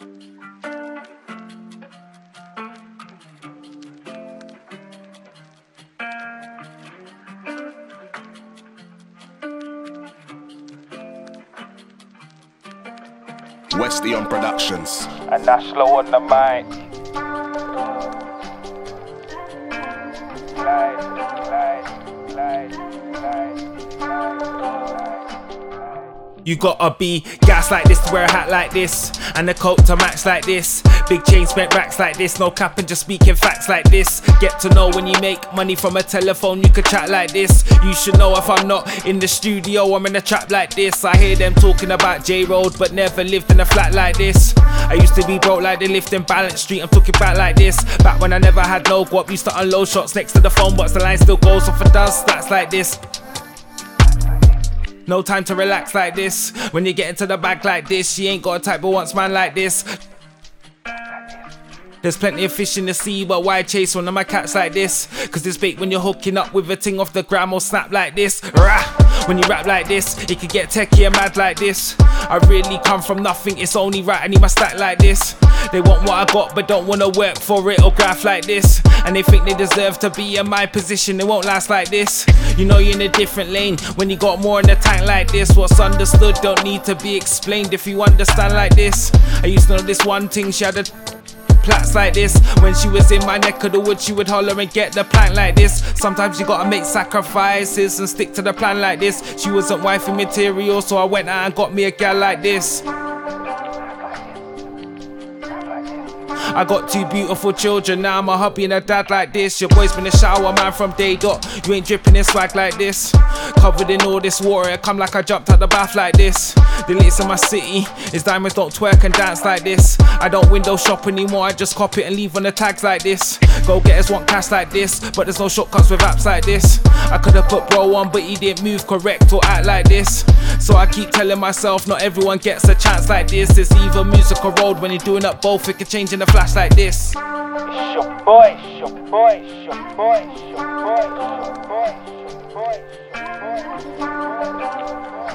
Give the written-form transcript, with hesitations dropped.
Westion Productions. And Nashlo on the mic. You gotta be gas like this to wear a hat like this, and a coat to match like this. Big chain spent racks like this, no cap and just speaking facts like this. Get to know when you make money from a telephone, you could chat like this. You should know if I'm not in the studio, I'm in a trap like this. I hear them talking about J-Road, but never lived in a flat like this. I used to be broke like they lived in Balance Street, I'm talking back like this. Back when I never had no guap, used to unload shots next to the phone box, the line still goes off and does stats like this. No time to relax like this. When you get into the bag like this, she ain't got a type but wants man like this. There's plenty of fish in the sea, but why chase one of my cats like this? Cause this bait when you're hooking up with a ting off the gram or snap like this. Rah! When you rap like this, it could get techie and mad like this. I really come from nothing, it's only right I need my stack like this. They want what I got but don't wanna work for it or graph like this. And they think they deserve to be in my position, they won't last like this. You know you're in a different lane when you got more in the tank like this. What's understood don't need to be explained if you understand like this. I used to know this one thing, she had a plats like this. When she was in my neck of the woods, she would holler and get the plank like this. Sometimes you gotta make sacrifices and stick to the plan like this. She wasn't wifey material, so I went out and got me a gal like this. I got 2 beautiful children, now I'm a hubby and a dad like this. Your boy's been a shower man from day dot, you ain't dripping in swag like this. Covered in all this water, it come like I jumped out the bath like this. The latest in my city is diamonds don't twerk and dance like this. I don't window shop anymore, I just cop it and leave on the tags like this. Go getters want cash like this, but there's no shortcuts with apps like this. I could've put bro on, but he didn't move correct or act like this. So I keep telling myself not everyone gets a chance like this. It's either music or road, when you're doing up both it can change in a flash like this. It's your boy, it's your boy, it's your boy, it's your boy, it's your boy, it's your boy, it's your boy.